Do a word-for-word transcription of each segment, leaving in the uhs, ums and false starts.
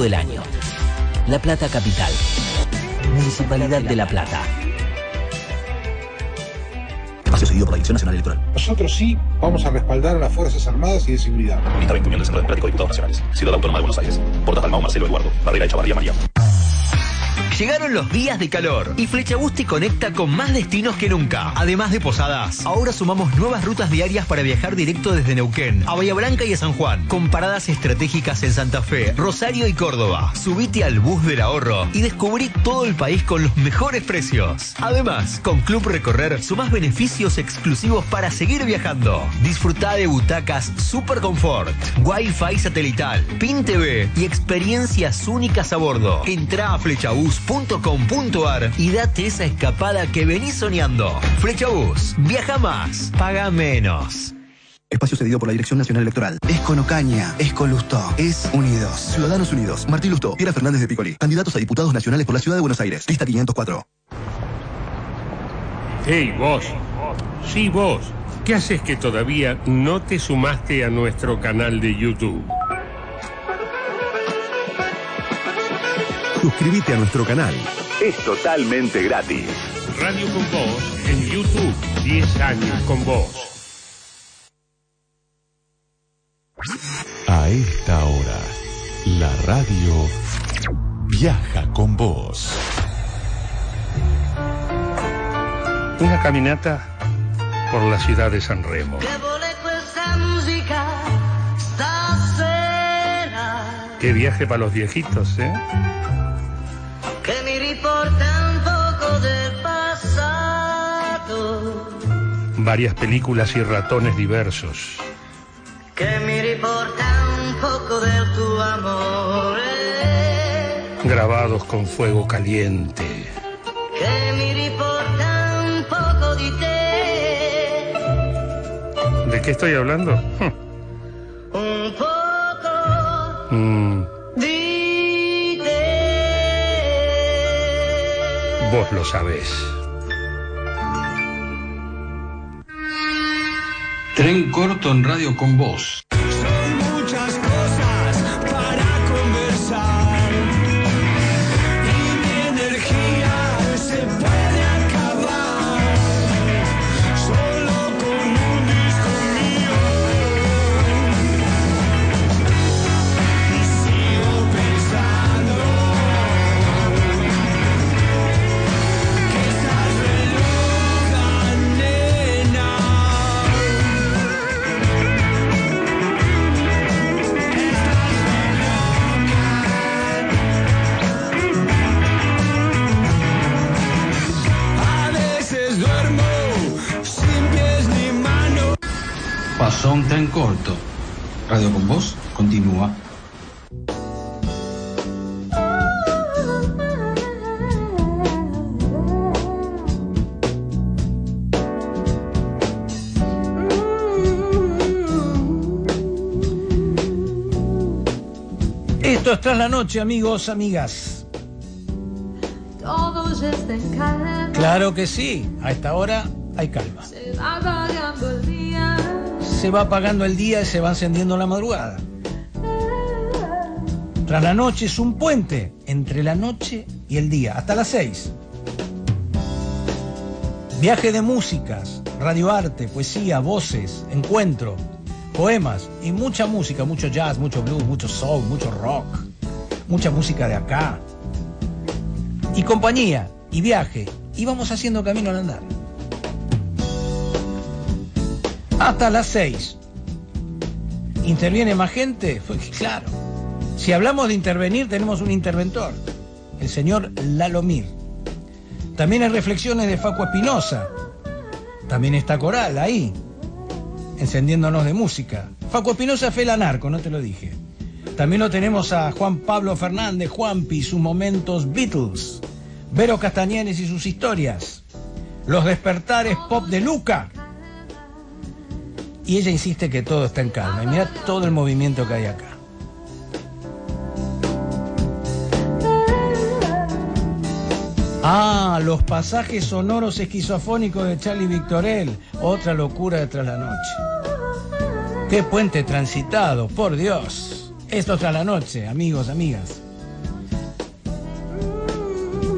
todo el año. La Plata Capital. Municipalidad de La Plata. Espacio cedido por la Dirección Nacional Electoral. Nosotros sí vamos a respaldar a las Fuerzas Armadas y de Seguridad. Lista veinte Unión del Centro Democrático de Diputados Nacionales. Ciudad Autónoma de Buenos Aires. Portas Dalmau, Marcelo Eduardo. Barrera Echavarría María. Llegaron los días de calor y Flecha Bus te conecta con más destinos que nunca. Además de posadas, ahora sumamos nuevas rutas diarias para viajar directo desde Neuquén a Bahía Blanca y a San Juan, con paradas estratégicas en Santa Fe, Rosario y Córdoba. Subite al bus del ahorro y descubrí todo el país con los mejores precios. Además, con Club Recorrer sumás beneficios exclusivos para seguir viajando. Disfrutá de butacas Super Confort, Wi-Fi satelital, Pin T V y experiencias únicas a bordo. Entrá a flechabus punto com punto ar y date esa escapada que venís soñando. Flechabus, viaja más, paga menos. Espacio cedido por la Dirección Nacional Electoral. Es con Ocaña, es con Lustó, es Unidos. Ciudadanos Unidos. Martín Lustó, Piera Fernández de Picolí. Candidatos a diputados nacionales por la Ciudad de Buenos Aires. Lista quinientos cuatro. Hey, vos. Sí, vos. ¿Qué haces que todavía no te sumaste a nuestro canal de YouTube? Suscríbete a nuestro canal. Es totalmente gratis. Radio con Vos en YouTube. diez años con vos. A esta hora, la radio viaja con vos. Una caminata por la ciudad de San Remo. Qué viaje para los viejitos, ¿eh? Que mi riporta un poco del pasado. Varias películas y ratones diversos. Que mi riporta un poco de tu amor. Grabados con fuego caliente. Que mi riporta un poco de te. ¿De qué estoy hablando? Un poco mm. de Vos lo sabés. Tren corto en Radio con Vos. Son muchas cosas para conversar y mi energía se puede acabar solo con un disco mío y sigo pensando que estás re loca, nena. Pasó un tren corto. Radio con Vos continúa. Esto es Tras la Noche, amigos, amigas. Todos están en calma. Claro que sí, a esta hora hay calma. Se va apagando el día. Se va apagando el día y se va encendiendo la madrugada. Tras la Noche es un puente entre la noche y el día, hasta las seis. Viaje de músicas, radioarte, poesía, voces, encuentro, poemas y mucha música, mucho jazz, mucho blues, mucho soul, mucho rock, mucha música de acá. Y compañía, y viaje, y vamos haciendo camino al andar. Hasta las seis. ¿Interviene más gente? Pues claro. Si hablamos de intervenir, tenemos un interventor, el señor Lalomir. También hay reflexiones de Facu Espinosa. También está Coral ahí, encendiéndonos de música. Facu Espinosa fue el narco, no te lo dije. También lo tenemos a Juan Pablo Fernández, Juanpi, sus momentos Beatles. Vero Castañeres y sus historias. Los despertares pop de Luca. Y ella insiste que todo está en calma. Y mira todo el movimiento que hay acá. Ah, los pasajes sonoros esquizofónicos de Charlie Victorel. Otra locura de Tras la Noche. Qué puente transitado, por Dios. Esto es Tras la Noche, amigos, amigas.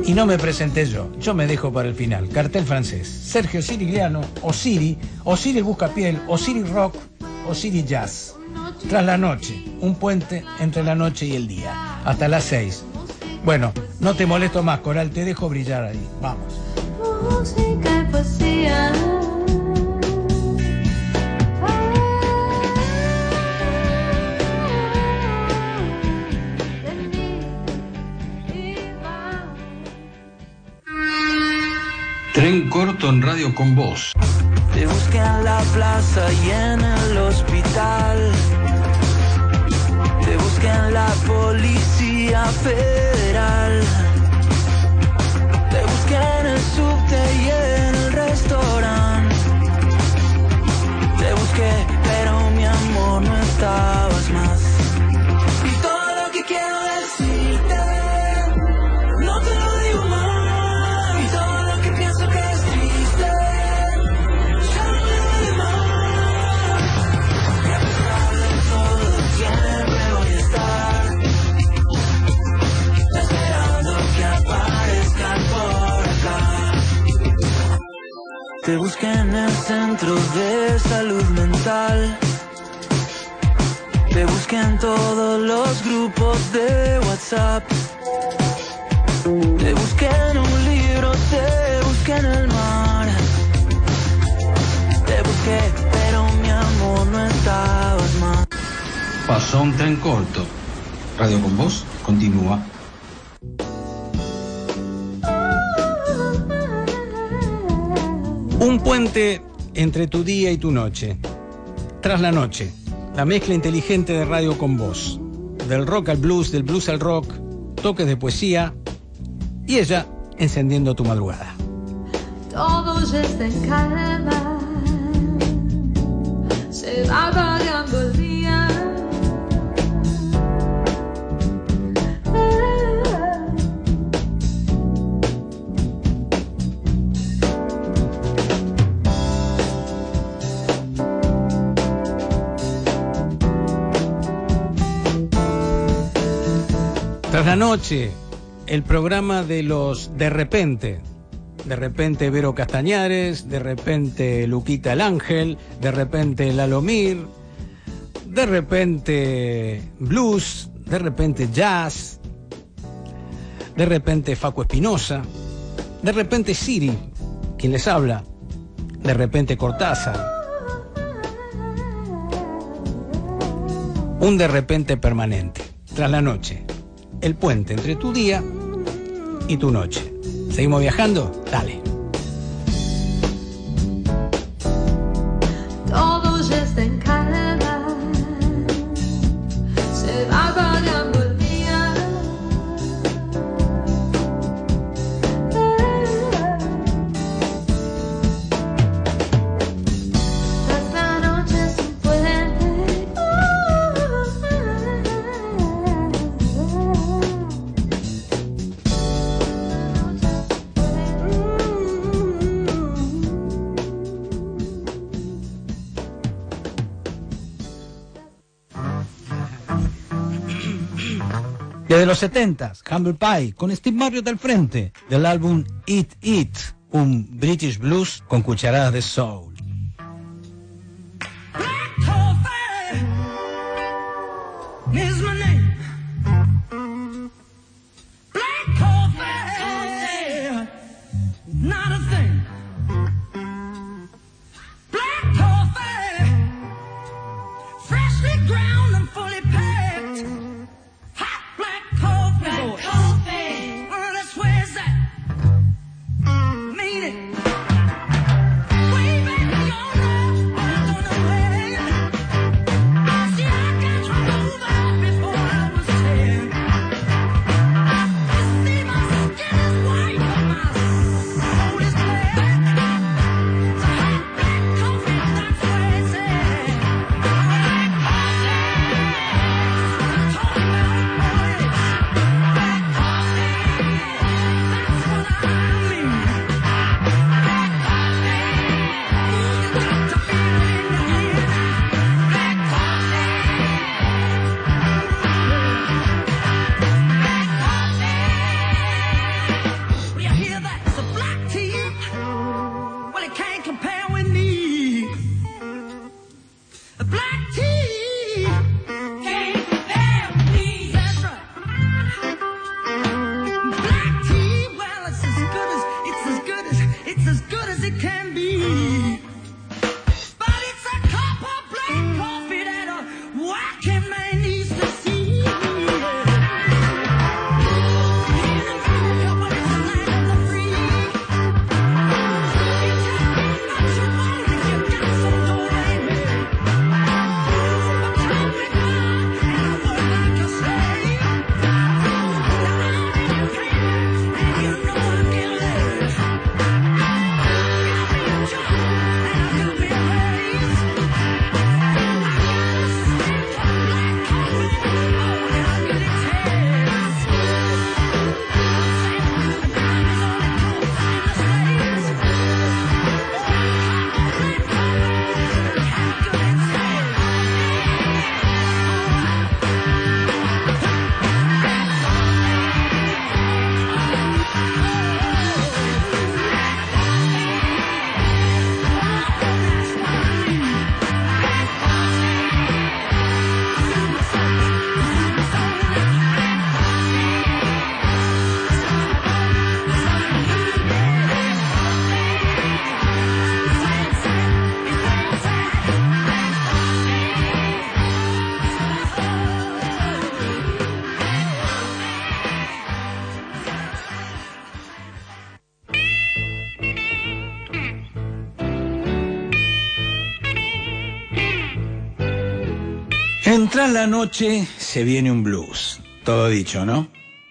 Y no me presenté yo, yo me dejo para el final. Cartel francés: Sergio Sirigliano, Osiri, Osiri el Buscapiel, Osiri Rock, Osiri Jazz. Tras la noche, un puente entre la noche y el día, hasta las seis. Bueno, no te molesto más, Coral, te dejo brillar ahí. Vamos. Música y poesía. Tren corto en Radio con Voz. Te busqué en la plaza y en el hospital. Te busqué en la policía federal. Te busqué en el subte y en el restaurante. Te busqué, pero mi amor no estabas más. Y todo lo que quiero decirte, no te lo digo más. Y todo lo que pienso que es triste, ya no me duele más. Y a pesar de todo, siempre voy a estar esperando que aparezcan por acá. Te busqué en el centro de salud mental. Te busqué en todos los grupos de WhatsApp. Te busqué en un libro, te busqué en el mar. Te busqué, pero mi amor no estabas más. Pasó un tren corto. Radio con Voz continúa. Un puente entre tu día y tu noche. Tras la noche, la mezcla inteligente de Radio con Voz. Del rock al blues, del blues al rock, toques de poesía y ella encendiendo tu madrugada. Todo ya está en calma. Se va variando el día. Tras la noche, el programa de los de repente. De repente Vero Castañares, de repente Luquita el Ángel, de repente Lalomir, de repente blues, de repente jazz, de repente Facu Espinosa, de repente Siri, quien les habla, de repente Cortázar. Un de repente permanente. Tras la noche, el puente entre tu día y tu noche. ¿Seguimos viajando? Dale. Todo ya está en calma. Se va variando el día. Tras la noche es un puente. Desde los setentas, Humble Pie, con Steve Marriott al frente, del álbum Eat It, un British blues con cucharadas de soul. Is my name. Black coffee, not a thing. Black coffee, freshly ground and fully packed. Hot black coffee, black coffee. Oh, that's where it's at. Mean it. Way back En Tras la Noche se viene un blues. Todo dicho, ¿no?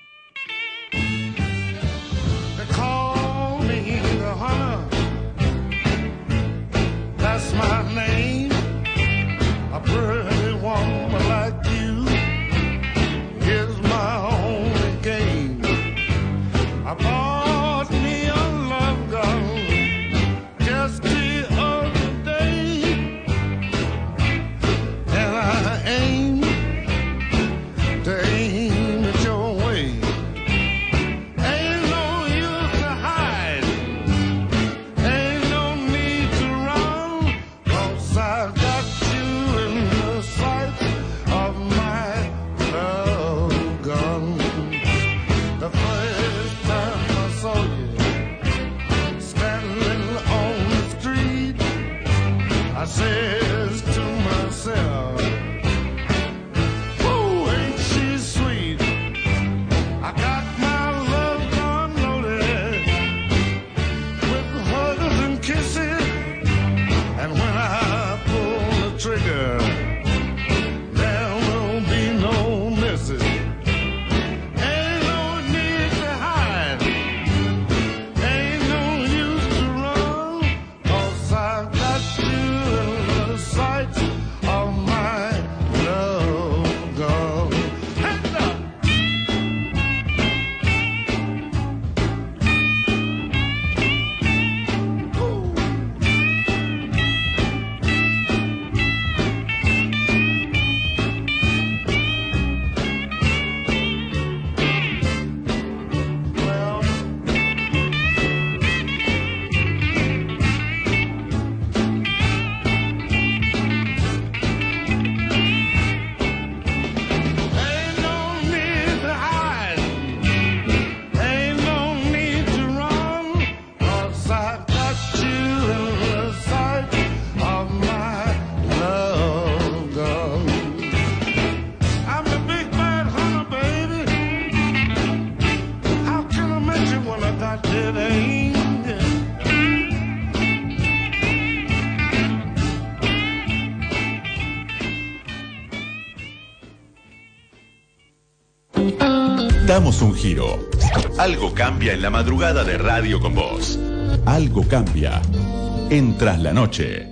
Damos un giro. Algo cambia en la madrugada de Radio con Vos. Algo cambia en Tras la Noche.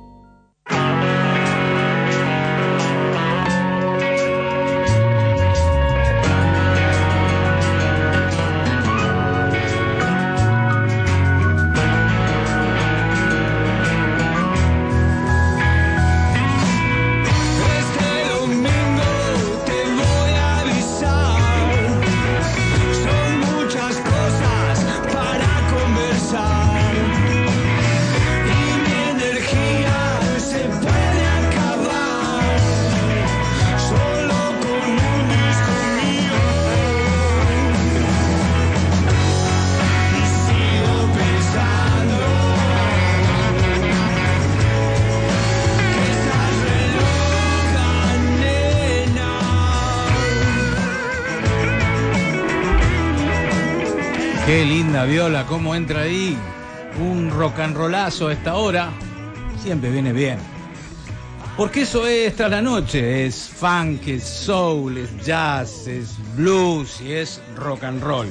Qué linda viola, cómo entra ahí. Un rock and rollazo a esta hora. Siempre viene bien. Porque eso es Tras la Noche. Es funk, es soul, es jazz, es blues y es rock and roll.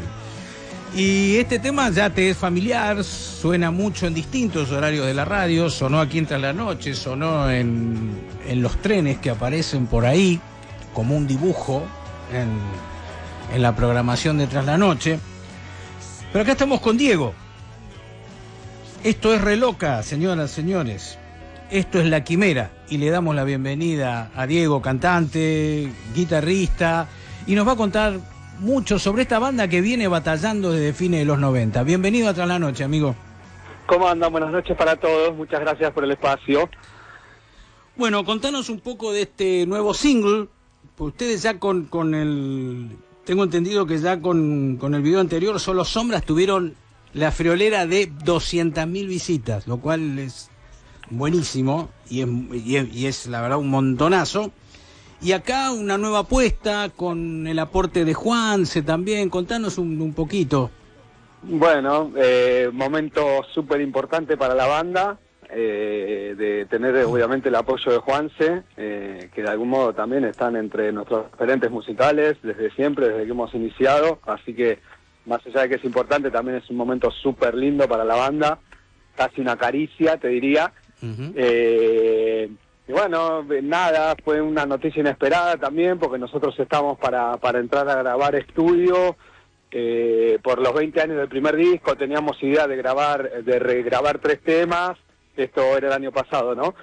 Y este tema ya te es familiar, suena mucho en distintos horarios de la radio. Sonó aquí en Tras la Noche, sonó en, en los trenes que aparecen por ahí, como un dibujo en, en la programación de Tras la Noche. Pero acá estamos con Diego. Esto es Re Loca, señoras, señores. Esto es La Quimera. Y le damos la bienvenida a Diego, cantante, guitarrista. Y nos va a contar mucho sobre esta banda que viene batallando desde fines de los noventa. Bienvenido a Tras la Noche, amigo. ¿Cómo andan? Buenas noches para todos. Muchas gracias por el espacio. Bueno, contanos un poco de este nuevo single. Ustedes ya con, con el... Tengo entendido que ya con, con el video anterior, Solo Sombras, tuvieron la friolera de doscientas mil visitas, lo cual es buenísimo y es, y, es, y es la verdad un montonazo. Y acá una nueva apuesta con el aporte de Juanse también. Contanos un, un poquito. Bueno, eh, momento súper importante para la banda. eh, de tener obviamente el apoyo de Juanse, eh, que de algún modo también están entre nuestros referentes musicales desde siempre, desde que hemos iniciado, así que más allá de que es importante, también es un momento súper lindo para la banda, casi una caricia, te diría. Uh-huh. eh, y bueno, nada, fue una noticia inesperada también, porque nosotros estamos para, para entrar a grabar estudio. Eh, por los veinte años del primer disco teníamos idea de grabar, de regrabar tres temas, esto era el año pasado, ¿no?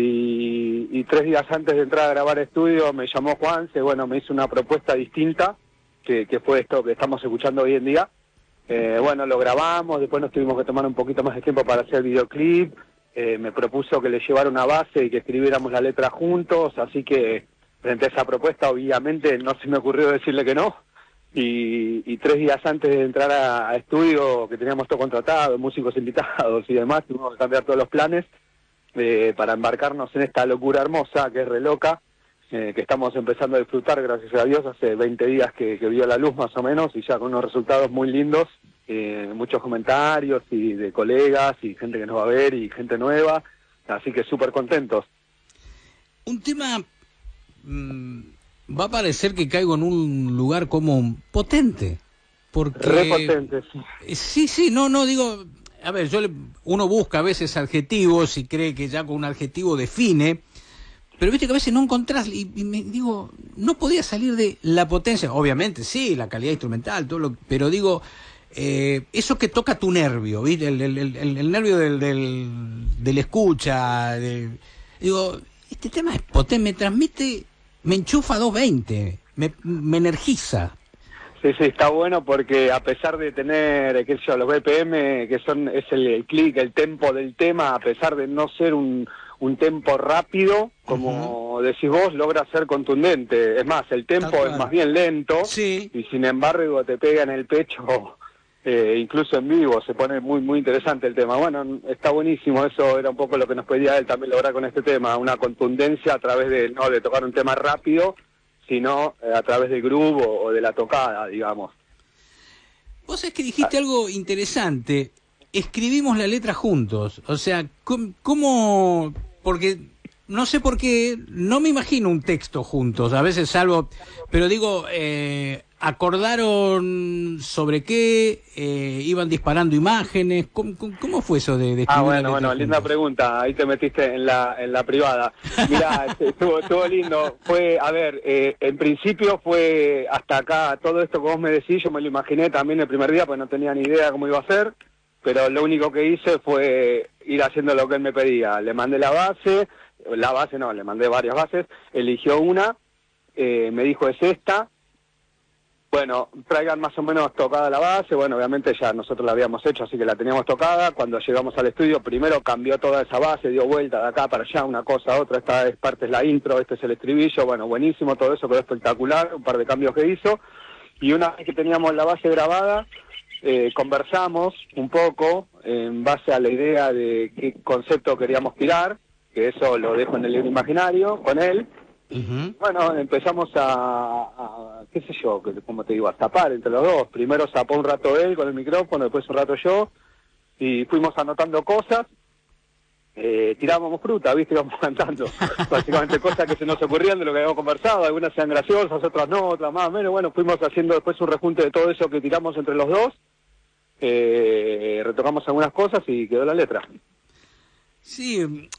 Y, y tres días antes de entrar a grabar estudio me llamó Juanse, bueno, me hizo una propuesta distinta, que, que fue esto que estamos escuchando hoy en día. Eh, bueno, lo grabamos, después nos tuvimos que tomar un poquito más de tiempo para hacer el videoclip, eh, me propuso que le llevara una base y que escribiéramos la letra juntos, así que frente a esa propuesta obviamente no se me ocurrió decirle que no. Y, y tres días antes de entrar a, a estudio, que teníamos todo contratado, músicos invitados y demás, tuvimos que cambiar todos los planes eh, para embarcarnos en esta locura hermosa, que es re loca, eh, que estamos empezando a disfrutar, gracias a Dios, hace veinte días que, que vio la luz más o menos, y ya con unos resultados muy lindos, eh, muchos comentarios y de colegas, y gente que nos va a ver, y gente nueva, así que súper contentos. Un tema... Mmm... va a parecer que caigo en un lugar como potente, porque... Re potente, sí. Sí, sí, no, no, digo... A ver, yo le, uno busca a veces adjetivos y cree que ya con un adjetivo define, pero viste que a veces no encontrás, y, y me digo, no podía salir de la potencia, obviamente, sí, la calidad instrumental, todo lo, pero digo, eh, eso que toca tu nervio, ¿viste? El, el, el, el nervio del, del, del escucha, de, digo, este tema es potente, me transmite... me enchufa doscientos veinte, me, me energiza. Sí, sí, está bueno porque a pesar de tener, qué sé yo, los B P M, que son es el, el clic, el tempo del tema, a pesar de no ser un, un tempo rápido, como uh-huh. decís vos, logra ser contundente. Es más, el tempo es más bien lento, sí. Y sin embargo te pega en el pecho, eh, incluso en vivo, se pone muy muy interesante el tema. Bueno, está buenísimo, eso era un poco lo que nos pedía él también lograr con este tema, una contundencia a través de, no de tocar un tema rápido, sino eh, a través del groove o, o de la tocada, digamos. Vos es que dijiste ah. algo interesante, escribimos la letra juntos, o sea, ¿cómo? Porque no sé por qué, no me imagino un texto juntos, a veces salvo, pero digo, eh, acordaron sobre qué, eh, iban disparando imágenes, ¿cómo, cómo fue eso de, de escribir? Ah, bueno, bueno, juntos? Linda pregunta, ahí te metiste en la en la privada. Mirá, estuvo, estuvo lindo, fue, a ver, eh, en principio fue hasta acá, todo esto que vos me decís, yo me lo imaginé también el primer día, pues no tenía ni idea cómo iba a ser, pero lo único que hice fue ir haciendo lo que él me pedía, le mandé la base, la base no, le mandé varias bases, eligió una, eh, me dijo es esta. Bueno, traigan más o menos tocada la base, bueno, obviamente ya nosotros la habíamos hecho, así que la teníamos tocada. Cuando llegamos al estudio, primero cambió toda esa base, dio vuelta de acá para allá, una cosa a otra, esta es parte es la intro, este es el estribillo, bueno, buenísimo, todo eso quedó espectacular, un par de cambios que hizo. Y una vez que teníamos la base grabada, eh, conversamos un poco en base a la idea de qué concepto queríamos tirar, que eso lo dejo en el libro imaginario con él. Uh-huh. Bueno, empezamos a, a, qué sé yo, como te digo, a zapar entre los dos. Primero zapó un rato él con el micrófono, después un rato yo, y fuimos anotando cosas, eh, tirábamos fruta, viste, íbamos cantando, básicamente cosas que se nos ocurrían de lo que habíamos conversado, algunas sean graciosas, otras no, otras más o menos. Bueno, fuimos haciendo después un rejunte de todo eso que tiramos entre los dos, eh, retocamos algunas cosas y quedó la letra. Sí,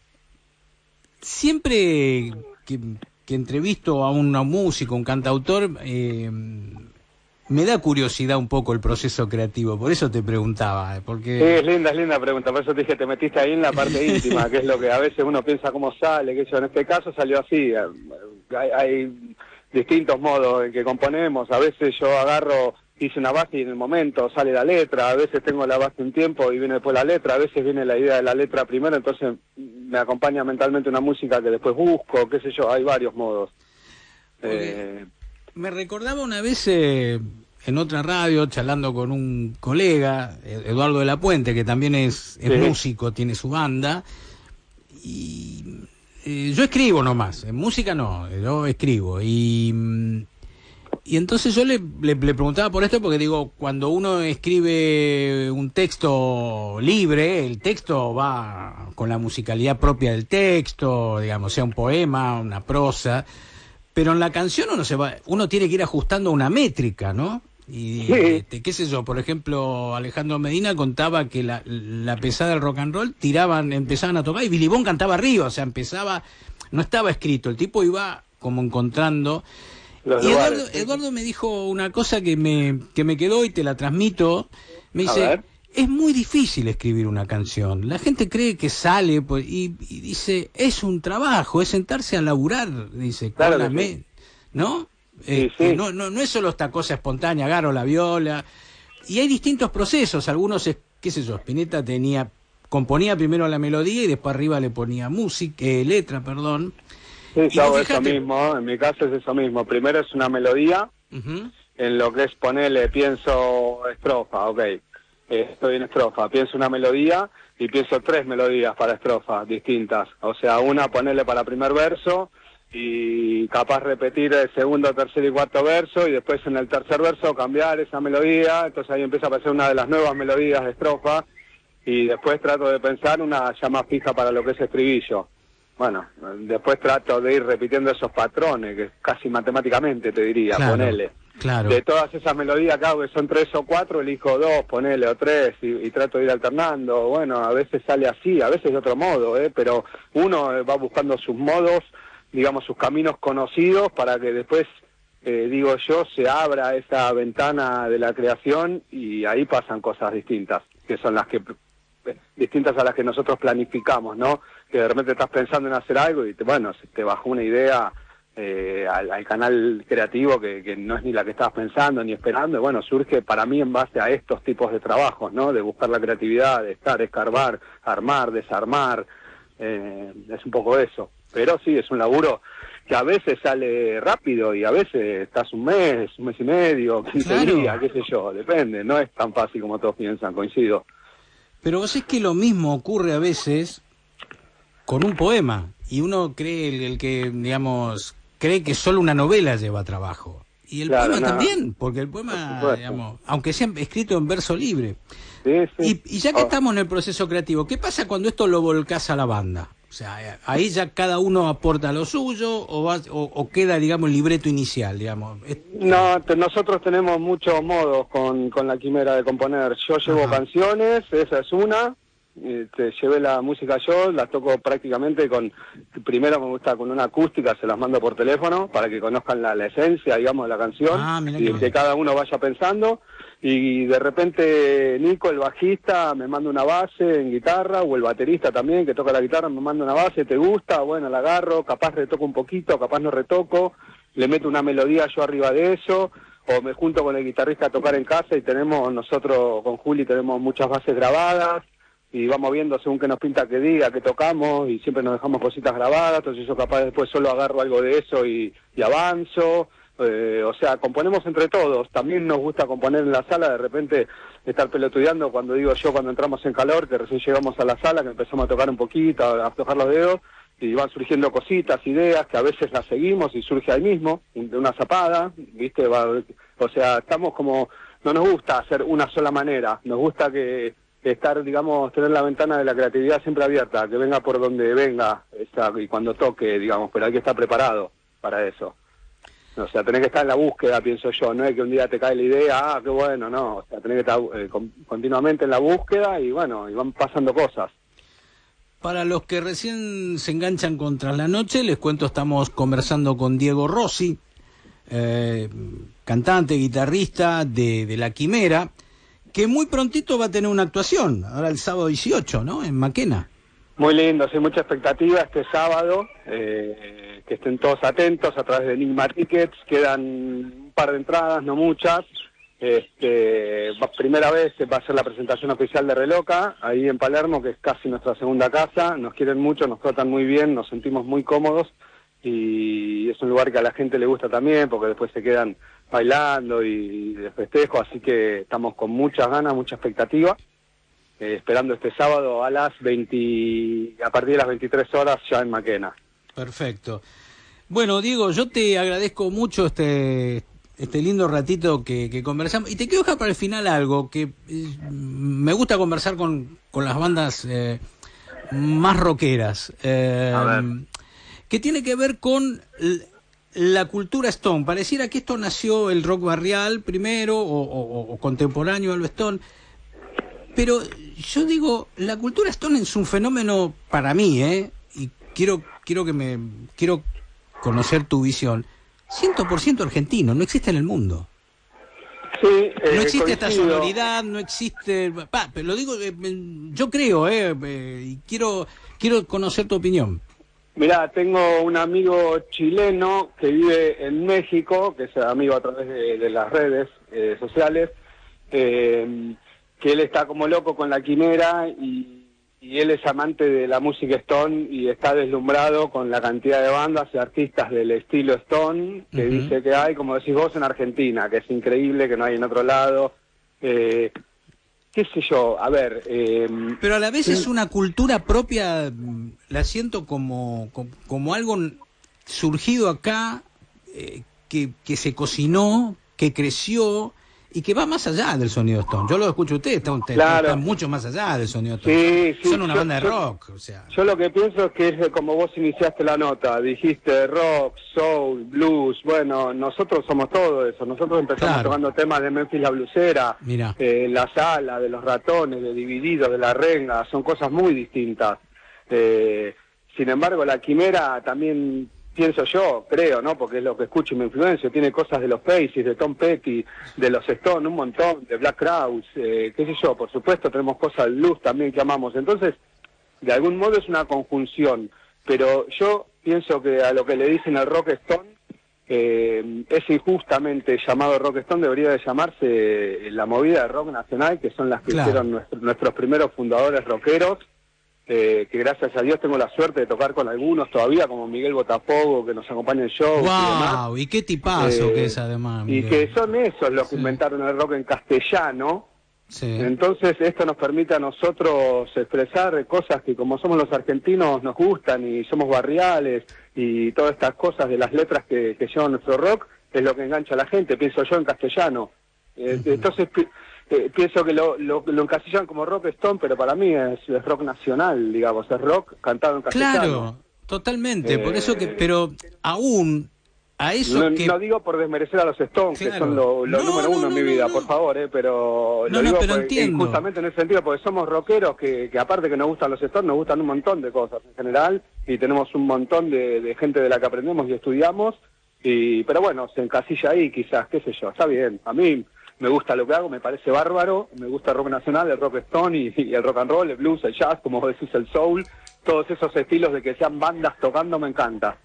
siempre que, que entrevisto a un músico, un cantautor, eh, me da curiosidad un poco el proceso creativo, por eso te preguntaba, porque... Sí, es linda, es linda pregunta, por eso te dije, te metiste ahí en la parte íntima, que es lo que a veces uno piensa cómo sale, que eso en este caso salió así, hay, hay distintos modos en que componemos, a veces yo agarro, hice una base y en el momento sale la letra, a veces tengo la base un tiempo y viene después la letra, a veces viene la idea de la letra primero, entonces me acompaña mentalmente una música que después busco, qué sé yo, hay varios modos. Eh... Me recordaba una vez eh, en otra radio, charlando con un colega, Eduardo de la Puente, que también es, es sí. músico, tiene su banda, y eh, yo escribo nomás, en música no, yo escribo, y... Y entonces yo le, le, le preguntaba por esto porque digo, cuando uno escribe un texto libre, el texto va con la musicalidad propia del texto, digamos, sea un poema, una prosa, pero en la canción uno se va, uno tiene que ir ajustando una métrica, ¿no? Y sí. este, qué sé yo, por ejemplo, Alejandro Medina contaba que la, la pesada del rock and roll tiraban, empezaban a tocar y Billy Bond cantaba arriba, o sea, empezaba, no estaba escrito, el tipo iba como encontrando. Los y Eduardo, lugares, ¿sí? Eduardo me dijo una cosa que me, que me quedó y te la transmito. Me dice, es muy difícil escribir una canción. La gente cree que sale pues, y, y dice, es un trabajo, es sentarse a laburar, dice, claro con la me... sí. ¿no? Sí, eh, sí. No, no, no es solo esta cosa espontánea, agarro la viola. Y hay distintos procesos. Algunos, qué sé yo, Spinetta tenía, componía primero la melodía y después arriba le ponía música, eh, letra, perdón. Sí, yo hago eso mismo, en mi caso es eso mismo. Primero es una melodía, uh-huh. en lo que es ponerle, pienso estrofa, ok, eh, estoy en estrofa, pienso una melodía y pienso tres melodías para estrofa distintas. O sea, una ponerle para primer verso y capaz repetir el segundo, tercer y cuarto verso y después en el tercer verso cambiar esa melodía, entonces ahí empieza a aparecer una de las nuevas melodías de estrofa y después trato de pensar una ya más fija para lo que es estribillo. Bueno, después trato de ir repitiendo esos patrones, que casi matemáticamente te diría, claro, ponele. Claro. De todas esas melodías, claro, que son tres o cuatro, elijo dos, ponele, o tres, y, y trato de ir alternando. Bueno, a veces sale así, a veces de otro modo, ¿eh? Pero uno va buscando sus modos, digamos, sus caminos conocidos, para que después, eh, digo yo, se abra esa ventana de la creación, y ahí pasan cosas distintas, que son las que... distintas a las que nosotros planificamos, ¿no? Que de repente estás pensando en hacer algo y te, bueno, se te bajó una idea eh, al, al canal creativo que, que no es ni la que estabas pensando ni esperando, y bueno, surge para mí en base a estos tipos de trabajos, ¿no? De buscar la creatividad, de estar, escarbar, armar, desarmar, eh, es un poco eso. Pero sí, es un laburo que a veces sale rápido y a veces estás un mes, un mes y medio, quince claro. días, qué sé yo, depende, no es tan fácil como todos piensan, coincido. Pero vos es que lo mismo ocurre a veces con un poema, y uno cree, el, el que, digamos, cree que solo una novela lleva trabajo. Y el claro, poema no. también, porque el poema, digamos, aunque sea escrito en verso libre. Sí, sí. Y, y ya que oh. estamos en el proceso creativo, ¿qué pasa cuando esto lo volcás a la banda? O sea, ahí ya cada uno aporta lo suyo o, va, o, o queda, digamos, el libreto inicial, digamos. No, te, nosotros tenemos muchos modos con, con la quimera de componer. Yo llevo Ajá. canciones, esa es una. Te llevé la música yo, la toco prácticamente con, primero me gusta con una acústica, se las mando por teléfono para que conozcan la, la esencia, digamos, de la canción, ah, y que, que cada uno vaya pensando, y de repente Nico, el bajista, me manda una base en guitarra, o el baterista también, que toca la guitarra, me manda una base, ¿te gusta? Bueno, la agarro, capaz retoco un poquito, capaz no retoco, le meto una melodía yo arriba de eso, o me junto con el guitarrista a tocar en casa y tenemos, nosotros con Juli tenemos muchas bases grabadas, y vamos viendo según que nos pinta que diga, que tocamos, y siempre nos dejamos cositas grabadas, entonces yo capaz después solo agarro algo de eso y, y avanzo, eh, o sea, componemos entre todos. También nos gusta componer en la sala, de repente estar pelotudeando, cuando digo yo, cuando entramos en calor, que recién llegamos a la sala, que empezamos a tocar un poquito, a aflojar los dedos, y van surgiendo cositas, ideas, que a veces las seguimos y surge ahí mismo, de una zapada, ¿viste? Va, o sea, estamos como, no nos gusta hacer una sola manera, nos gusta que estar, digamos, tener la ventana de la creatividad siempre abierta, que venga por donde venga, esa, y cuando toque, digamos, pero hay que estar preparado para eso. O sea, tenés que estar en la búsqueda, pienso yo, no es que un día te cae la idea, ah, qué bueno, no, o sea, tenés que estar eh, con, continuamente en la búsqueda y bueno, y van pasando cosas. Para los que recién se enganchan con Tras la Noche, les cuento, estamos conversando con Diego Rossi, eh, cantante, guitarrista de, de La Quimera, que muy prontito va a tener una actuación, ahora el sábado dieciocho, ¿no?, en Maquena. Muy lindo, sí, mucha expectativa este sábado, eh, que estén todos atentos a través de Enigma Tickets, quedan un par de entradas, no muchas, este, va, primera vez va a ser la presentación oficial de Reloca, ahí en Palermo, que es casi nuestra segunda casa, nos quieren mucho, nos tratan muy bien, nos sentimos muy cómodos, y es un lugar que a la gente le gusta también, porque después se quedan bailando y de festejo, así que estamos con muchas ganas, mucha expectativa, eh, esperando este sábado a las veinte, a partir de las veintitrés horas ya en Maquena. Perfecto. Bueno, Diego, yo te agradezco mucho este este lindo ratito que, que conversamos. Y te quiero dejar para el final algo que eh, me gusta conversar con, con las bandas eh, más rockeras. Eh, A ver. Que tiene que ver con la cultura Stone. Pareciera que esto nació el rock barrial primero o, o, o contemporáneo al Stone. Pero yo digo, la cultura Stone es un fenómeno para mí, ¿eh? Y quiero, quiero que me, quiero conocer tu visión. cien por ciento argentino, no existe en el mundo. Sí, eh, no existe esta coincido. sonoridad, no existe... Pa, pero lo digo, eh, yo creo, eh, eh, y quiero, quiero conocer tu opinión. Mirá, tengo un amigo chileno que vive en México, que es amigo a través de, de las redes eh, sociales, eh, que él está como loco con la quimera y, y él es amante de la música Stone y está deslumbrado con la cantidad de bandas y artistas del estilo Stone que Uh-huh. dice que hay, como decís vos, en Argentina, que es increíble, que no hay en otro lado. Eh, qué sé yo, a ver... Eh, Pero a la vez sí. es una cultura propia, mm, la siento como, como, como algo surgido acá, eh, que, que se cocinó, que creció y que va más allá del sonido Stone. Yo lo escucho a usted, está, está, Claro. está mucho más allá del sonido Stone. Sí, sí, Son una yo- banda de yo- rock, o sea. Yo lo que pienso es que es como vos iniciaste la nota, dijiste rock, soul, blues, bueno, nosotros somos todo eso, nosotros empezamos Claro. tocando temas de Memphis la Blusera, Mira. eh, La Sala, de Los Ratones, de Divididos, de La Renga, son cosas muy distintas. Eh, sin embargo, la Quimera también, pienso yo, creo, ¿no? Porque es lo que escucho y me influencio, tiene cosas de los Faces, de Tom Petty, de los Stones, un montón, de Black Crowes, eh, qué sé yo, por supuesto tenemos cosas del blues también que amamos, entonces de algún modo es una conjunción, pero yo pienso que a lo que le dicen el rock Stone, eh, es injustamente llamado rock Stone, debería de llamarse la movida de rock nacional, que son las que Claro. hicieron nuestro- nuestros primeros fundadores rockeros, eh, que gracias a Dios tengo la suerte de tocar con algunos todavía, como Miguel Botafogo, que nos acompaña en show y demás. Wow, y qué tipazo Eh, que es además. Y Miguel. que son esos los que Sí. inventaron el rock en castellano. Sí. Entonces esto nos permite a nosotros expresar cosas que como somos los argentinos nos gustan y somos barriales y todas estas cosas de las letras que, que llevan nuestro rock es lo que engancha a la gente, pienso yo en castellano. Eh, Ujú. Entonces pi- eh, pienso que lo, lo, lo encasillan como rock Stone, pero para mí es, es rock nacional, digamos, es rock cantado en castellano. Claro, totalmente, por Eh, eso que, pero aún a eso No, que... no digo por desmerecer a los Stones, que Claro. son lo, lo No, número no, uno no, en mi no, vida, no. por favor, eh, pero No, lo no, digo pero porque- entiendo. justamente en ese sentido, porque somos rockeros que, que aparte que nos gustan los Stones, nos gustan un montón de cosas en general, y tenemos un montón de, de gente de la que aprendemos y estudiamos, y pero bueno, se encasilla ahí quizás, qué sé yo, está bien, a mí me gusta lo que hago, me parece bárbaro, me gusta el rock nacional, el rock Stone y, y el rock and roll, el blues, el jazz, como vos decís, el soul, todos esos estilos de que sean bandas tocando me encanta.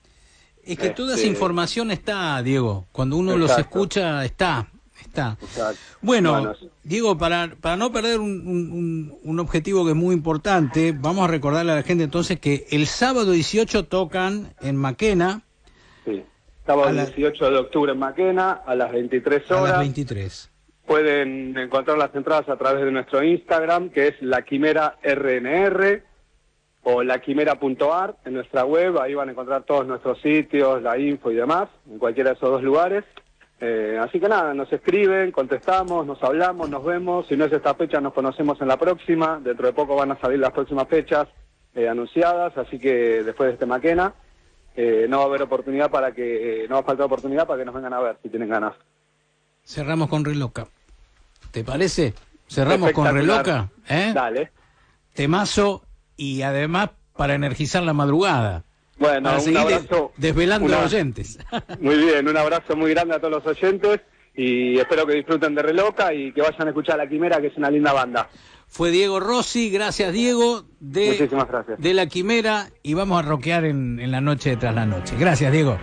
Es que toda esa Este- información está, Diego. Cuando uno los Exacto. escucha, está. está. Exacto. Bueno, Bueno, Diego, para, para no perder un, un, un- un objetivo que es muy importante, vamos a recordarle a la gente entonces que el sábado dieciocho tocan en Maquena Sí. Sábado A la- dieciocho de octubre en Maquena, a las veintitrés a horas. las veintitrés. Pueden encontrar las entradas a través de nuestro Instagram, que es La Quimera R N R, o laquimera punto ar en nuestra web. Ahí van a encontrar todos nuestros sitios, la info y demás, en cualquiera de esos dos lugares. Eh, así que nada, nos escriben, contestamos, nos hablamos, nos vemos. Si no es esta fecha, nos conocemos en la próxima. Dentro de poco van a salir las próximas fechas eh, anunciadas, así que después de este Maquena, eh, no va a haber oportunidad para que, eh, no va a faltar oportunidad para que nos vengan a ver, si tienen ganas. Cerramos con Reloca. ¿Te parece? Cerramos con Espectacular. Reloca. ¿Eh? Dale. Temazo y además para energizar la madrugada. Bueno, Para un seguir de- abrazo. desvelando una- a oyentes. Muy bien, un abrazo muy grande a todos los oyentes y espero que disfruten de Reloca y que vayan a escuchar a La Quimera, que es una linda banda. Fue Diego Rossi, gracias Diego, de, Muchísimas gracias. de La Quimera, y vamos a rockear en, en la noche de tras la noche. Gracias, Diego.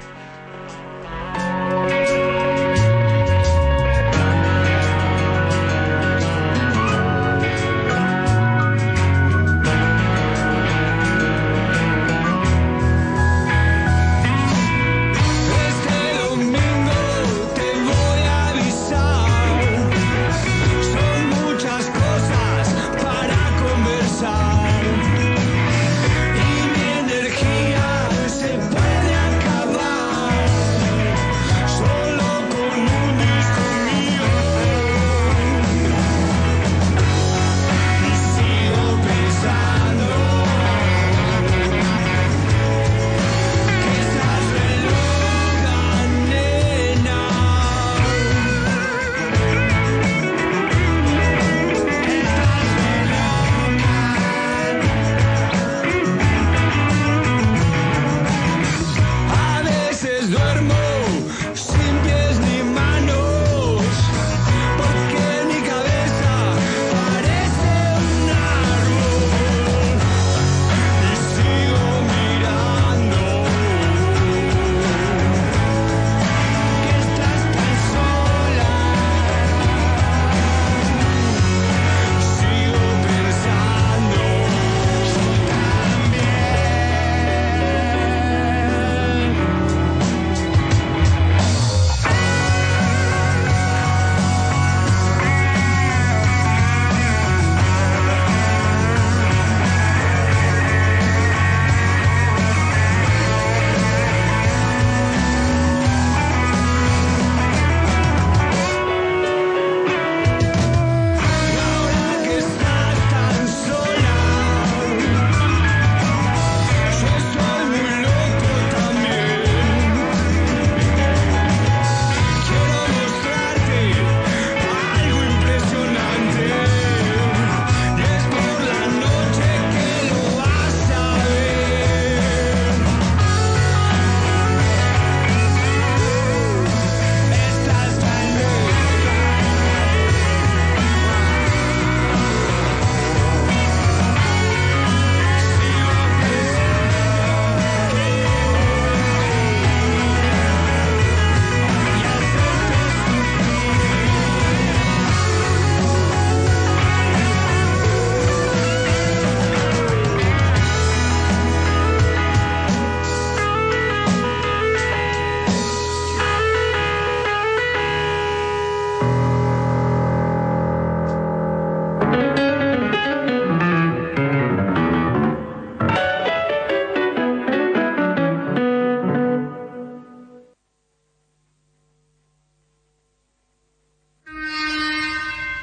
Este domingo te voy a avisar. Son muchas cosas para conversar. Y mi energía se puede acabar.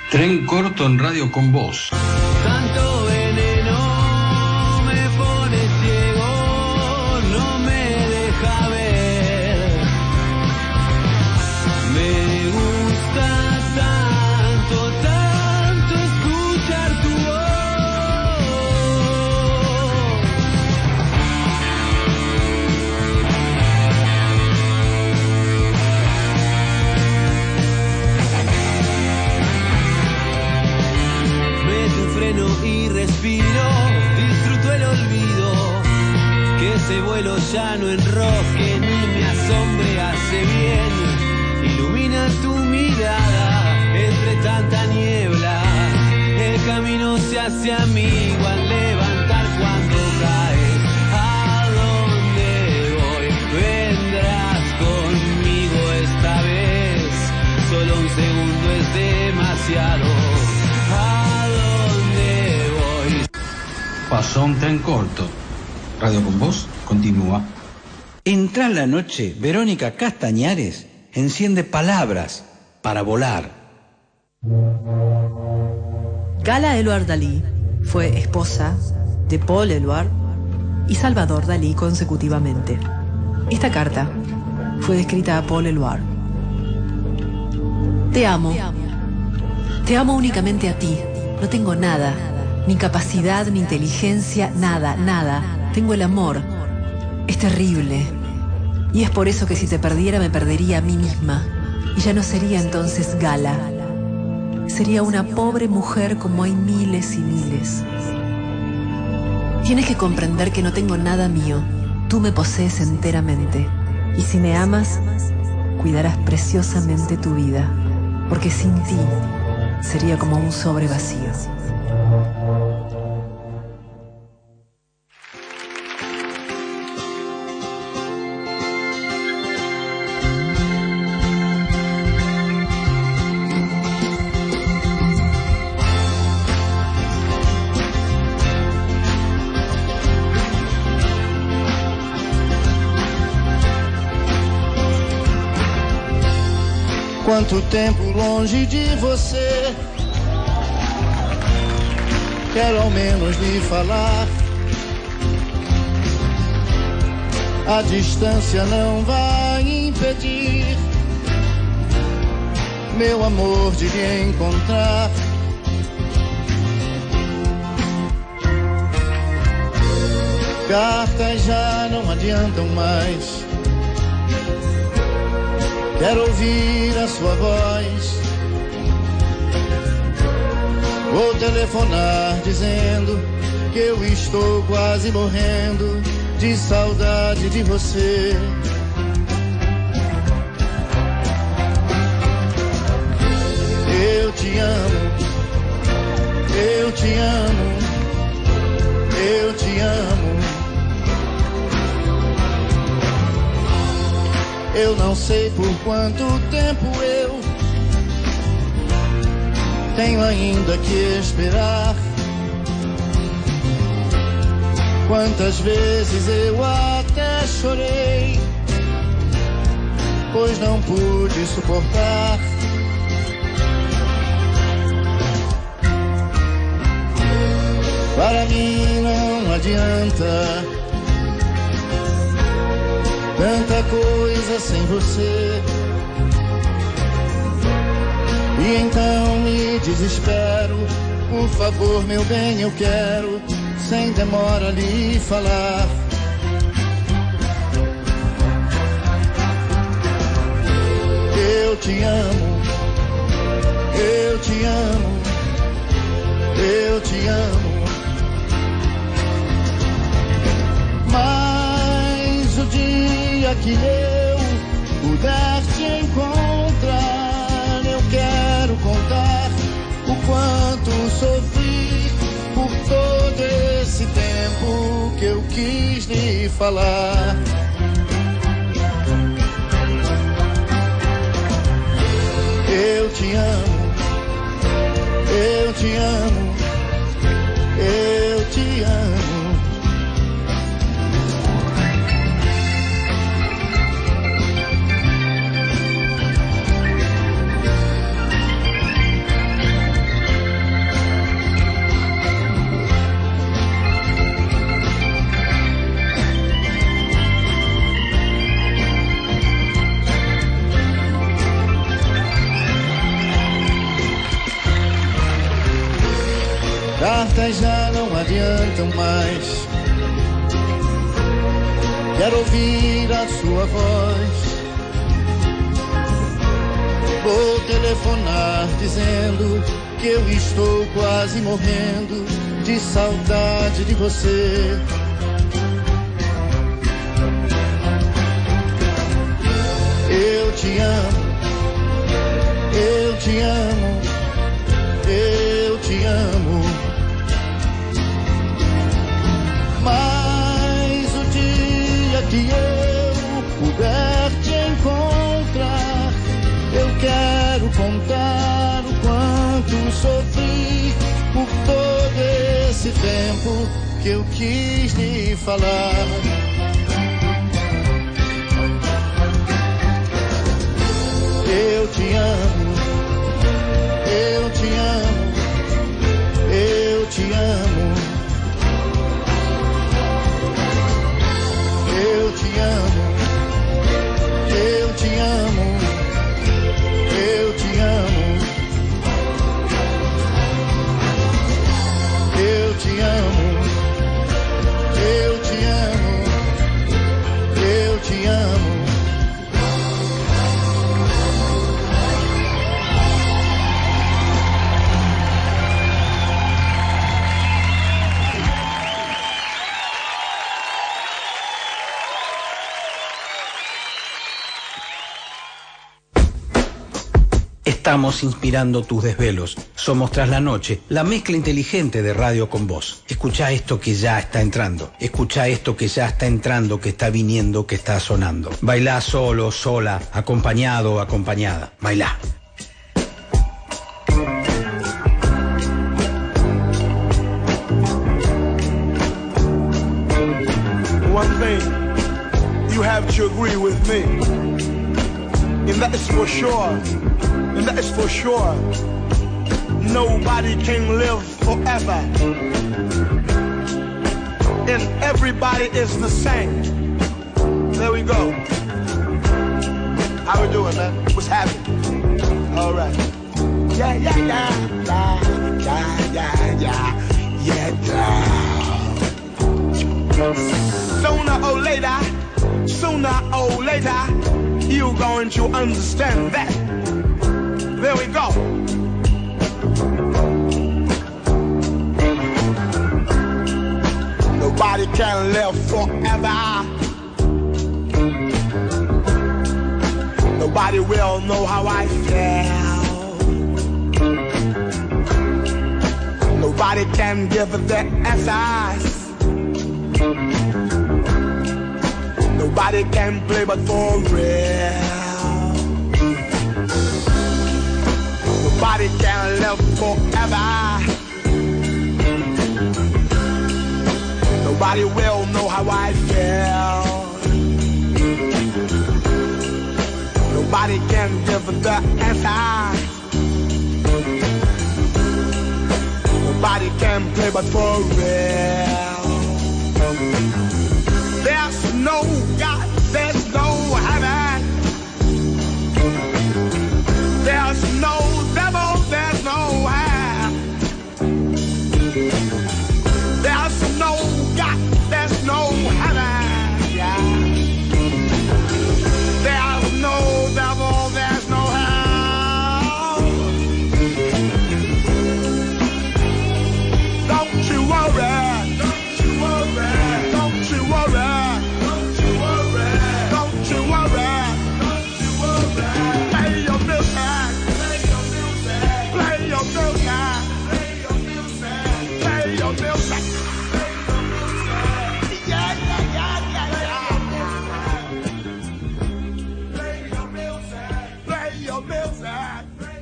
Tren corto en Radio con Vos. Tanto veneno me pone ciego, no me deja ver. Me gusta tanto, tanto escuchar tu voz. Meto un freno y respiro, disfruto el olvido, que ese vuelo ya no enrosque ni me asombre, hace bien, ilumina tu mirada entre tanta niebla, el camino se hace amigo al levantar cuando caes. ¿A dónde voy? Vendrás conmigo esta vez, solo un segundo es demasiado. ¿A dónde voy? Pasó un tren corto. Radio con Vos continúa. Entra la noche, Verónica Castañares enciende palabras para volar. Gala Eluard Dalí fue esposa de Paul Eluard y Salvador Dalí consecutivamente. Esta carta fue escrita a Paul Eluard. Te amo. Te amo únicamente a ti. No tengo nada, ni capacidad, ni inteligencia, nada, nada. Tengo el amor. Es terrible. Y es por eso que si te perdiera me perdería a mí misma. Y ya no sería entonces Gala. Sería una pobre mujer como hay miles y miles. Tienes que comprender que no tengo nada mío. Tú me posees enteramente. Y si me amas, cuidarás preciosamente tu vida. Porque sin ti sería como un sobre vacío. Quanto tempo longe de você, quero ao menos lhe falar. A distância não vai impedir meu amor de lhe encontrar. Cartas já não adiantam mais. Quero ouvir a sua voz. Vou telefonar dizendo que eu estou quase morrendo de saudade de você. Eu te amo, eu te amo, eu te amo. Eu não sei por quanto tempo eu tenho ainda que esperar. Quantas vezes eu até chorei, pois não pude suportar. Para mim não adianta tanta coisa sem você. E então me desespero. Por favor, meu bem, eu quero sem demora lhe falar. Eu te amo, eu te amo, eu te amo. Mas o dia que eu puder te encontrar, eu quero contar o quanto sofri por todo esse tempo que eu quis lhe falar. Eu te amo, eu te amo, eu te amo. Cartas já não adiantam mais. Quero ouvir a sua voz. Vou telefonar dizendo que eu estou quase morrendo de saudade de você. Eu te amo, eu te amo, eu te amo. Mas o dia que eu puder te encontrar, eu quero contar o quanto sofri por todo esse tempo que eu quis lhe falar. Eu te amo, eu te amo, eu te amo. Eu te amo, eu te amo, eu te amo. Eu te amo, eu te amo, eu te amo. Estamos inspirando tus desvelos. Somos Tras la Noche, la mezcla inteligente de Radio con Voz. Escuchá esto que ya está entrando. Escuchá esto que ya está entrando, que está viniendo, que está sonando. Bailá solo, sola, acompañado o acompañada. Bailá. One thing you have to agree with me, and that is for sure. And that is for sure. Nobody can live forever. And everybody is the same. There we go. How we doing, man? What's happening? All right. Yeah, yeah, yeah, yeah, yeah, yeah, yeah, yeah, yeah. Sooner or later, sooner or later, you're going to understand that. There we go. Nobody can live forever. Nobody will know how I feel. Nobody can give the answers. Nobody can play but for real. Nobody can live forever. Nobody will know how I feel. Nobody can give the answer. Nobody can play but for real. There's no God, there's no heaven. There's no devil, there's no hell. There's no God, there's no heaven. Yeah. There's no devil, there's no hell. Don't you worry, don't you worry, don't you worry, don't you worry, don't you worry, don't you worry. Pay your bills. Play your music, play your music, play your music. Yeah, yeah, yeah, yeah, yeah. Play your music, play your music.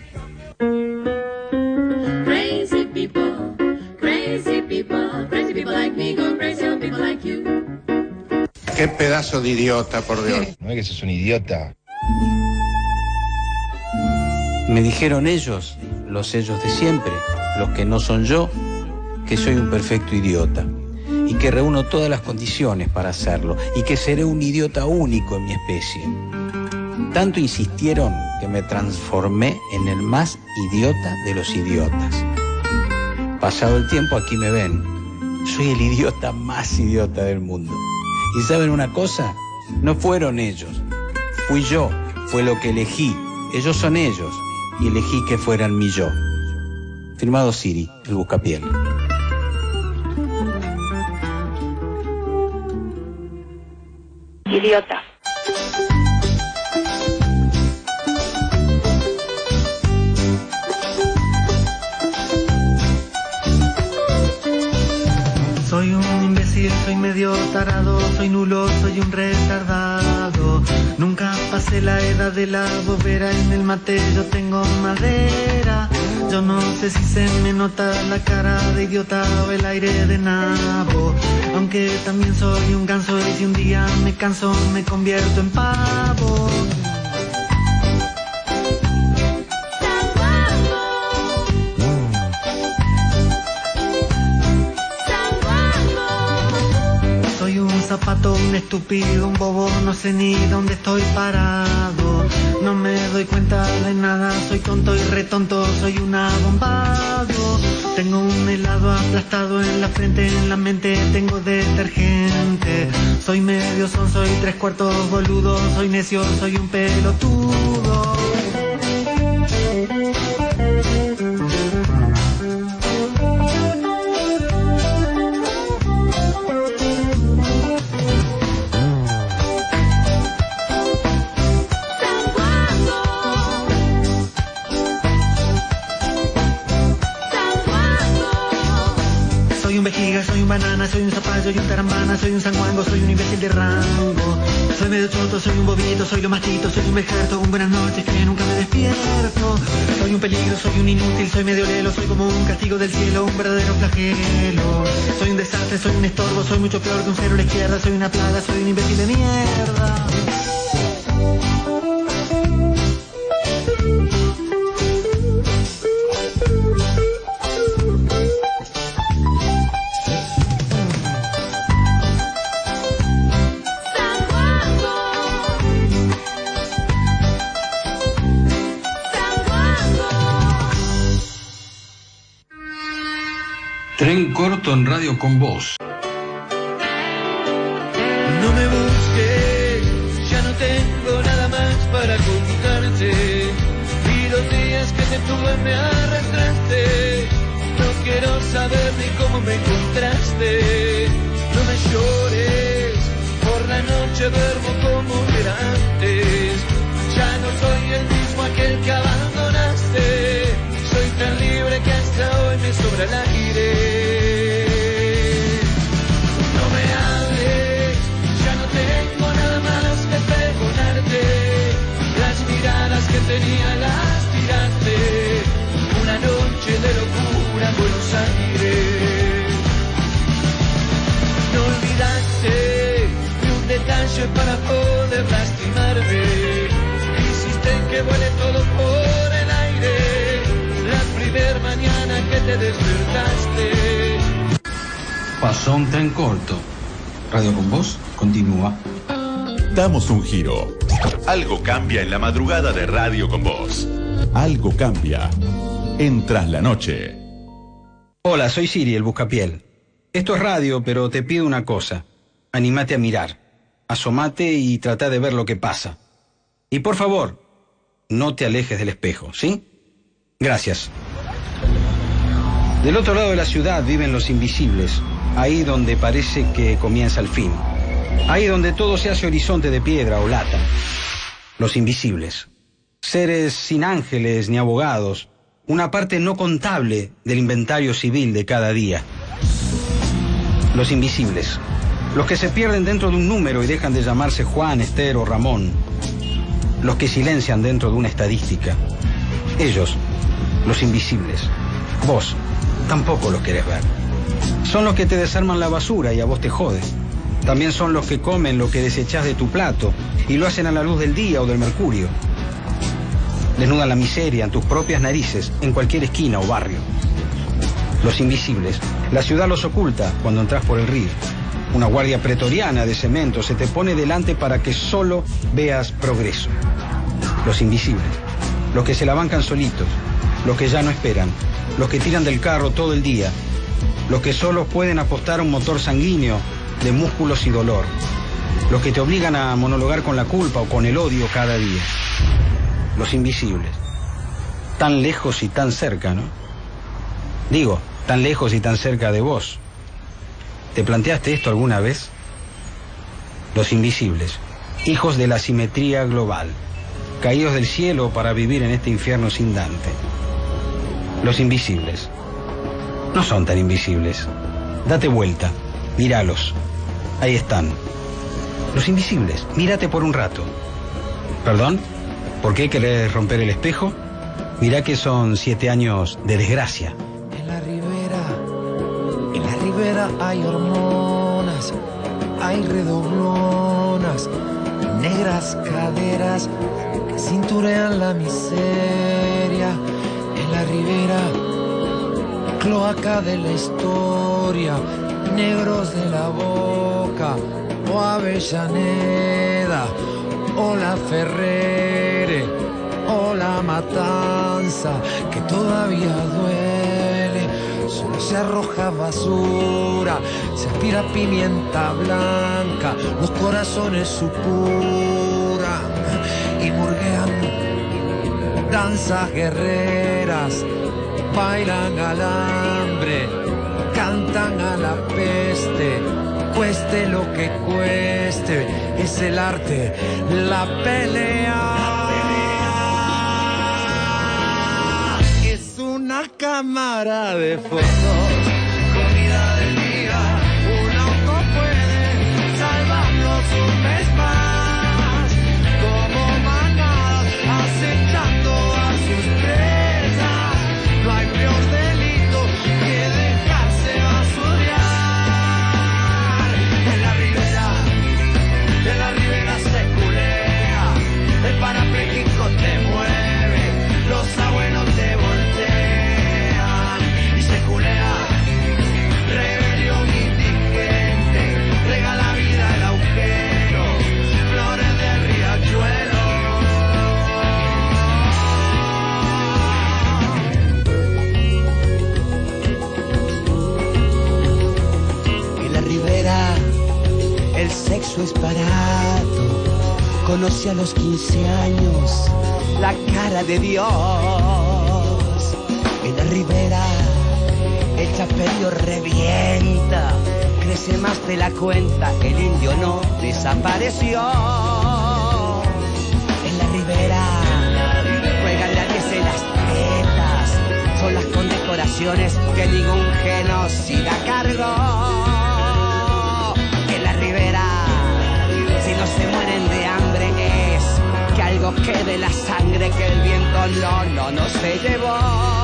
Crazy people, crazy people, crazy people like me go crazy on people like you. Qué pedazo de idiota, por Dios. No es que sos un idiota. Me dijeron ellos, los ellos de siempre, los que no son yo, que soy un perfecto idiota y que reúno todas las condiciones para hacerlo y que seré un idiota único en mi especie. Tanto insistieron que me transformé en el más idiota de los idiotas. Pasado el tiempo, aquí me ven. Soy el idiota más idiota del mundo. ¿Y saben una cosa? No fueron ellos. Fui yo. Fue lo que elegí. Ellos son ellos. Y elegí que fueran mi yo. Firmado Siri, el buscapiel. Idiota. Soy un imbécil, soy medio tarado, soy nulo, soy un retardado. Nunca pasé la edad de la bobera, en el mate yo tengo madera. Yo no sé si se me nota la cara de idiota o el aire de nabo. Aunque también soy un ganso y si un día me canso me convierto en pavo. Soy un zapato, un estúpido, un bobo, no sé ni dónde estoy parado. No me doy cuenta de nada, soy tonto y retonto, soy un abombado. Tengo un helado aplastado en la frente, en la mente tengo detergente. Soy medio son, soy tres cuartos boludo, soy necio, soy un pelotudo. Soy un vejiga, soy un banana, soy un zapallo, soy un tarambana, soy un sanguango, soy un imbécil de rango. Soy medio choto, soy un bobito, soy lo mastito, soy un vejerto, un buenas noches que nunca me despierto. Soy un peligro, soy un inútil, soy medio lelo, soy como un castigo del cielo, un verdadero flagelo. Soy un desastre, soy un estorbo, soy mucho peor que un cero a la izquierda, soy una plaga, soy un imbécil de mierda. Tren corto en Radio con Vos. No me busques, ya no tengo nada más para contarte. Y los días que te tuve me arrastraste. No quiero saber ni cómo me encontraste. No me llores, por la noche duermo como era antes. Ya no soy el mismo aquel que abandonaste. Soy tan libre que hasta hoy me sobra el aire. No me hables, ya no tengo nada más que perdonarte. Las miradas que tenía las tiraste. Una noche de locura en Buenos Aires. No olvidaste ni un detalle para poder lastimarme. Hiciste que vuele todo por el aire. La mañana que te despertaste. Pasó un tren corto. Radio con Vos continúa. Damos un giro. Algo cambia en la madrugada de Radio con Vos. Algo cambia en Tras la Noche. Hola, soy Siri, el buscapiel. Esto es radio, pero te pido una cosa. Anímate a mirar. Asomate y trata de ver lo que pasa. Y por favor, no te alejes del espejo, ¿sí? Gracias. Del otro lado de la ciudad viven los invisibles, ahí donde parece que comienza el fin. Ahí donde todo se hace horizonte de piedra o lata. Los invisibles. Seres sin ángeles ni abogados. Una parte no contable del inventario civil de cada día. Los invisibles. Los que se pierden dentro de un número y dejan de llamarse Juan, Esther o Ramón. Los que silencian dentro de una estadística. Ellos, los invisibles. Vos tampoco los querés ver. Son los que te desarman la basura y a vos te jode. También son los que comen lo que desechás de tu plato y lo hacen a la luz del día o del mercurio. Desnudan la miseria en tus propias narices en cualquier esquina o barrio. Los invisibles. La ciudad los oculta cuando entras por el río. Una guardia pretoriana de cemento se te pone delante para que solo veas progreso. Los invisibles. Los que se la bancan solitos. los que ya no esperan, los que tiran del carro todo el día, los que solo pueden apostar a un motor sanguíneo de músculos y dolor, los que te obligan a monologar con la culpa o con el odio cada día, los invisibles, tan lejos y tan cerca, ¿no? Digo, tan lejos y tan cerca de vos. ¿Te planteaste esto alguna vez? Los invisibles, hijos de la simetría global, caídos del cielo para vivir en este infierno sin Dante. Los invisibles no son tan invisibles. Date vuelta, míralos. Ahí están. Los invisibles, mírate por un rato. ¿Perdón? ¿Por qué querés romper el espejo? Mirá que son siete años de desgracia. En la ribera, en la ribera hay hormonas, hay redoblonas, negras caderas que cinturean la miseria. En la ribera, cloaca de la historia, negros de la boca, o Avellaneda, o la Ferrere, o la Matanza, que todavía duele. Solo se arroja basura, se aspira pimienta blanca, los corazones supuran y murguean danzas guerreras, bailan al hambre, cantan a la peste, cueste lo que cueste, es el arte, la pelea. Es una cámara de fotos, comida del día, un auto puede salvarnos un mes más, como manada acechando a sus presas. No hay peor delito que dejarse basurear. En la ribera, en la ribera se culea, el parapléjico te mueve, los abuelos te voltean y se culea. Rebelión indigente, regala vida el agujero, flores de riachuelo. En la ribera el sexo es barato, conoce a los quince años la cara de Dios. En la ribera el chaperío revienta, crece más de la cuenta, el indio no desapareció. En la ribera juegan la diez en las tetas, son las condecoraciones que ningún genocida cargó. En la ribera, si no se mueren de hambre es que algo quede la sangre que el viento no, no, no se llevó.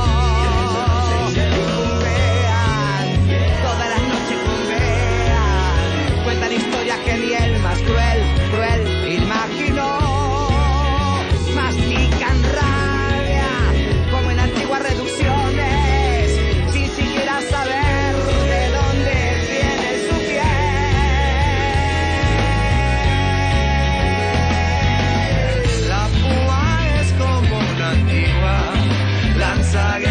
Todas las noches cumbean, cuentan historias que ni el más cruel, cruel imaginó. Mastican rabia como en antiguas reducciones, sin siquiera saber de dónde viene su piel. La púa es como una antigua lanza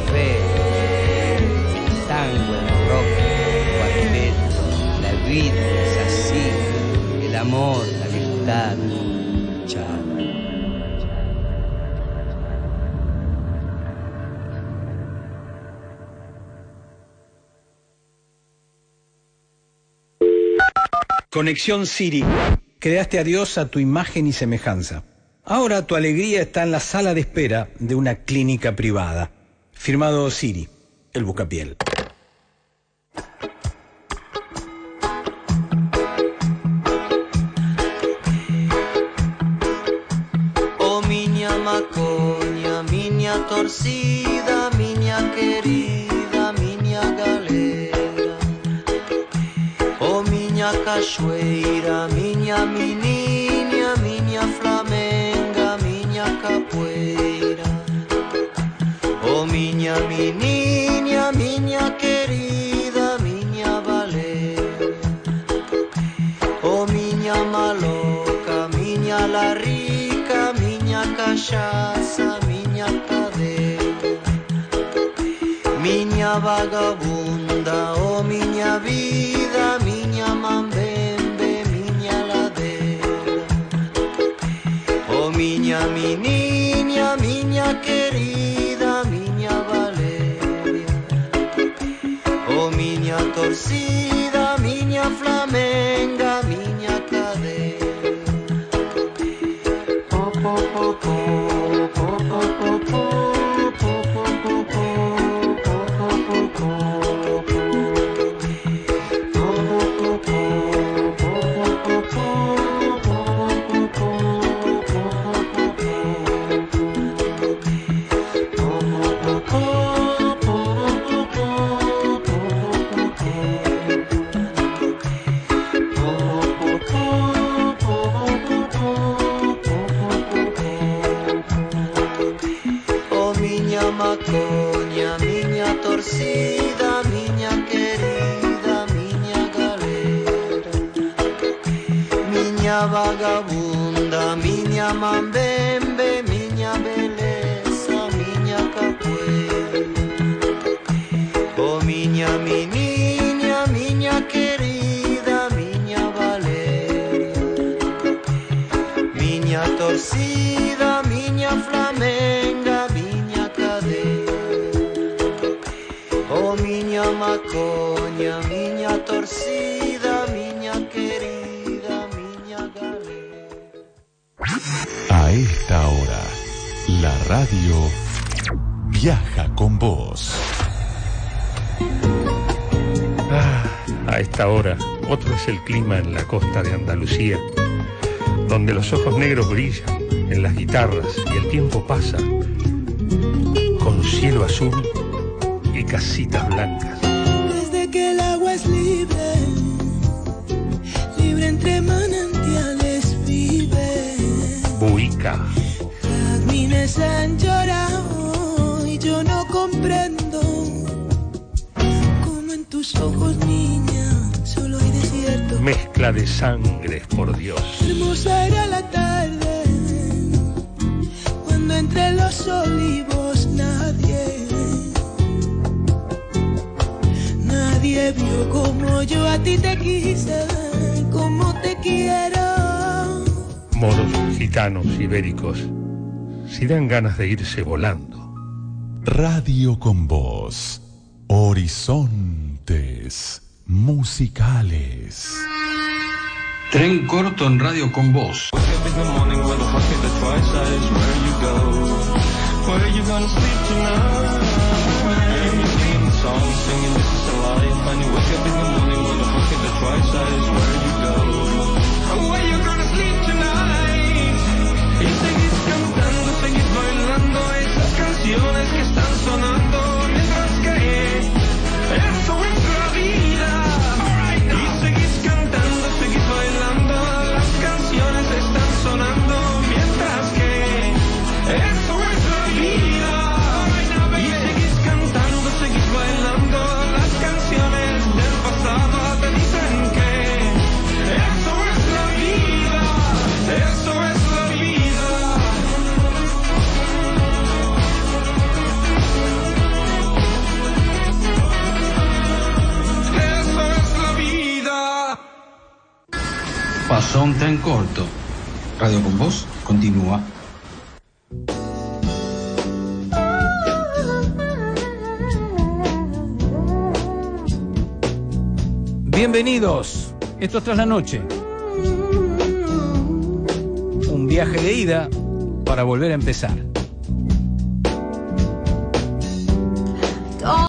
café, tango, el rock, el cuarteto, la vida es así, el amor, la amistad. Chao. Conexión Siri. Creaste a Dios a tu imagen y semejanza. Ahora tu alegría está en la sala de espera de una clínica privada. Firmado Siri, el buscapiel. Oh, miña macoña, miña torcida, miña querida, miña galera. Oh, miña cachoeira, miña meniña, miña flamenga, miña capoeira. Oh, miña meniña, miña querida, miña valera. Oh, miña maloca, miña la rica, miña cachaça, miña cadena. Miña vagabunda, oh, miña vida, miña mambembe, miña ladera. Oh, miña meniña, miña querida, miña Valeria. Oh, miña torcida, miña flamenga, miña cadera. Oh, oh, oh, oh, oh, oh, oh, oh. Macoña, miña torcida, miña querida, miña galera. Miña vagabunda, miña mambembe, miña beleza, miña capoeira. Oh, miña meniña, miña querida, miña Valeria. Miña torcida, miña flamenga, oh, miña macoña, miña torcida, miña querida, miña galera. A esta hora, la radio viaja con vos. Ah, a esta hora, otro es el clima en la costa de Andalucía, donde los ojos negros brillan en las guitarras y el tiempo pasa con cielo azul y casitas blancas. Desde que el agua es libre, libre entre manantiales vive. Buica. Jazmines han llorado y yo no comprendo cómo en tus ojos, niña, solo hay desierto. Mezcla de sangres, por Dios. Hermosa era la tarde cuando entre los olivos nadie Nadie vio como yo a ti te quise, como te quiero. Moros, gitanos, ibéricos, si dan ganas de irse volando. Radio con vos, horizontes musicales. Tren corto en Radio con vos. Songs singing this is a life, and you wake up in the morning with a book in the twice eyes. Where you go? And where you gonna sleep tonight? Y seguís cantando, seguís bailando esas canciones que están sonando mientras que eso es la vida. Y seguís cantando, seguís bailando, las canciones están sonando mientras que eso es la vida. Y seguís cantando. Pasón en corto. Radio con Voz continúa. Bienvenidos. Esto es Tras la Noche. Un viaje de ida para volver a empezar.